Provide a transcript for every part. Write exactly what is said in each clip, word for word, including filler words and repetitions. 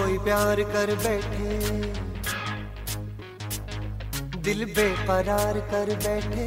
कोई प्यार कर बैठे, दिल बेकरार कर बैठे।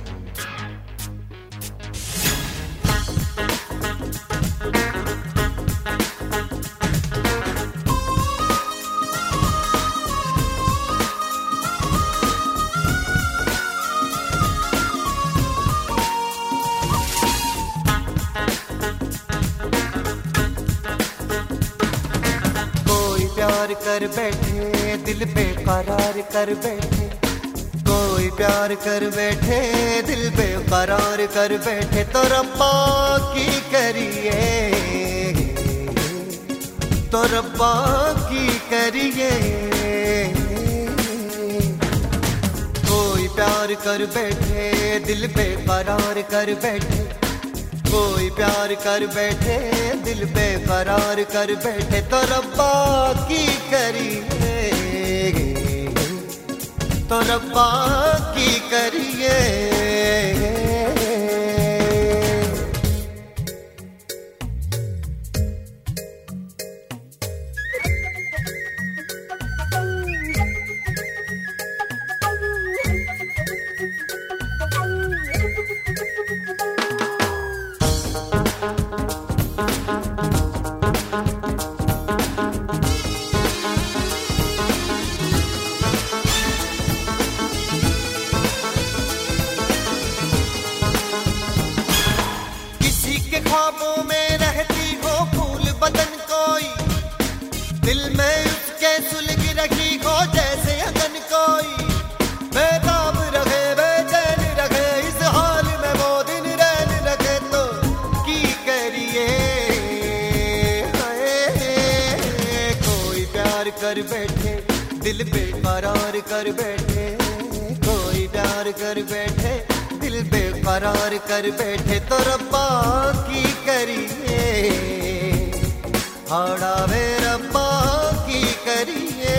प्यार कर बैठे, दिल बेकरार कर बैठे। कोई प्यार कर बैठे, दिल बेकरार कर बैठे। तो रब्बा की करिए, तो रब्बा की करिए। कोई प्यार कर बैठे, दिल बेकरार कर बैठे। कोई प्यार कर बैठे, दिल बेकरार कर बैठे। तो रब्बा की करिए, तो रब्बा की करिए। ख्वाबों में रहती हो फूल बदन कोई, दिल में उसके सुलग रखी हो जैसे अगन कोई। बेताब रखे, बेचैन रखे, इस हाल में वो दिन रैन रखे। तो की करिए, कोई प्यार कर बैठे, दिल बेकरार कर बैठे। कोई प्यार कर बैठे, दिल बेकरार कर बैठे। तो रब्बा की करिए, हाड़ा वे रब्बा की करिए।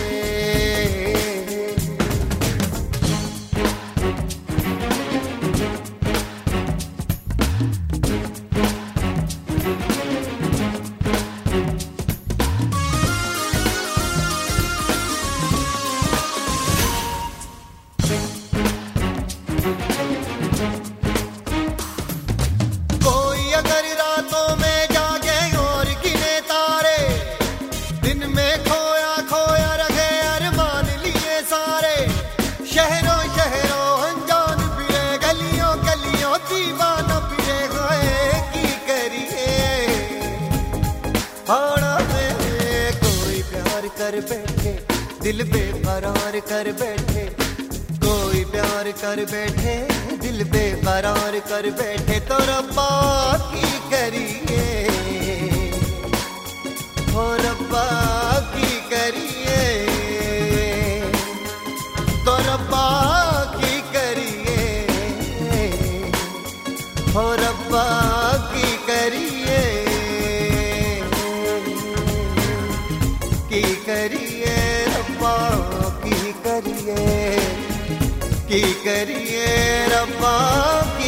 कर बैठे, दिल बेकरार कर बैठे। कोई प्यार कर बैठे, दिल बेकरार कर बैठे। तो रब्बा की करिए, हो रब्बा की करिए। तो रब्बा की करिए, हो रब्बा की करिए। की करिए रब्बा की करिए, की करिए रब्बा की